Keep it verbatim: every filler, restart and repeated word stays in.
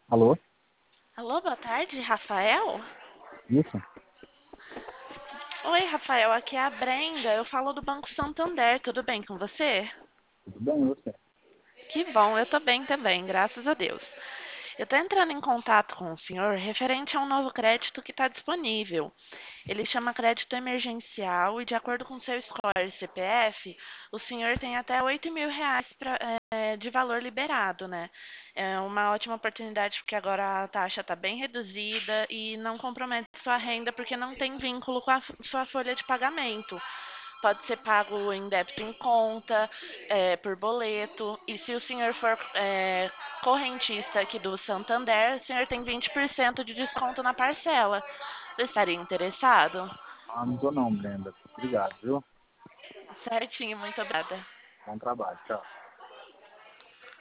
Alô? Alô, boa tarde, Rafael? Isso? Oi, Rafael, aqui é a Brenda. Eu falo do Banco Santander. Tudo bem com você? Tudo bem, e você? Que bom, eu tô bem também, graças a Deus. Eu tô entrando em contato com o senhor referente a um novo crédito que está disponível. Ele chama crédito emergencial e, de acordo com seu score C P F, o senhor tem até oito mil reais pra, eh, de valor liberado, né? É uma ótima oportunidade porque agora a taxa está bem reduzida e não compromete sua renda porque não tem vínculo com a f- sua folha de pagamento. Pode ser pago em débito em conta, eh, por boleto. E se o senhor for eh, correntista aqui do Santander, o senhor tem vinte por cento de desconto na parcela. Você estaria interessado? Ah, não tô não, Brenda. Obrigado, viu? Certinho, muito obrigada. Bom trabalho, tchau.